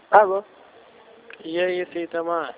Alô? E aí, Ceitamar?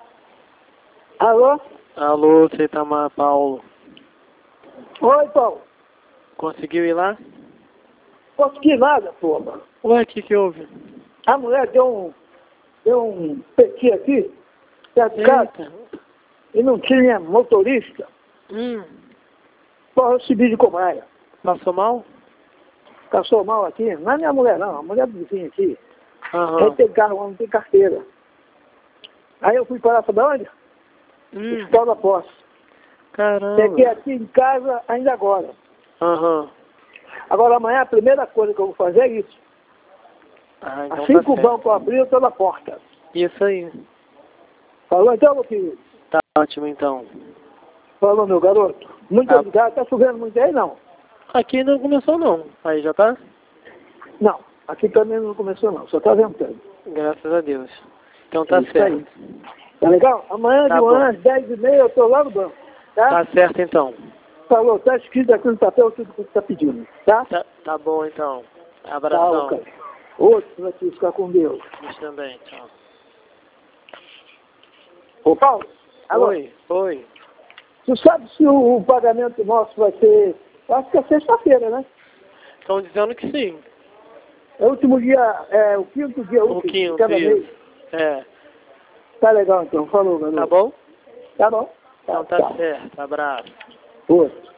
Alô? Alô, Ceitamar, Paulo. Oi, Paulo. Conseguiu ir lá? Consegui nada, porra. Ué, o que houve? A mulher deu um PT aqui, perto de casa, Eita. e não tinha motorista. Porra, eu subi de cobaia. Passou mal? Passou mal aqui. Não é minha mulher, não. A mulher do vizinho aqui. Aham. Aí tem carro, não tem carteira. Aí eu fui parar para onde? Hospital da Posse. Caramba. Cheguei aqui em casa ainda agora. Aham. Agora amanhã a primeira coisa que eu vou fazer é isso. Ah, então Assim tá que o certo. banco abrir, eu estou na porta. Isso aí. Falou então, meu querido? Tá ótimo, então. Falou, meu garoto. Muito Tá. obrigado. Tá chovendo muito aí, não? Aqui não começou, não. Aí já tá? Não. Aqui também não começou, não. Só tá ventando. Graças a Deus. Então tá Isso certo. aí. Tá legal? Amanhã Tá de bom. manhã, às 10h30, eu tô lá no banco. Tá? Tá certo, então. Falou. Tá escrito aqui no papel tudo que você tá pedindo. Tá? Tá bom, então. Tá, Abração. cara. Outro pra te ficar com Deus. Você também, tchau. Ô, Paulo. Alô? Oi. Tu sabe se o pagamento nosso vai ser... Acho que é sexta-feira, né? Estão dizendo que sim. É o último dia, o quinto dia útil de Quinto, cada mês. isso. É. Tá legal, então. Falou, garoto. Tá bom? Tá bom. Então tá Tchau. certo. Abraço. Outro.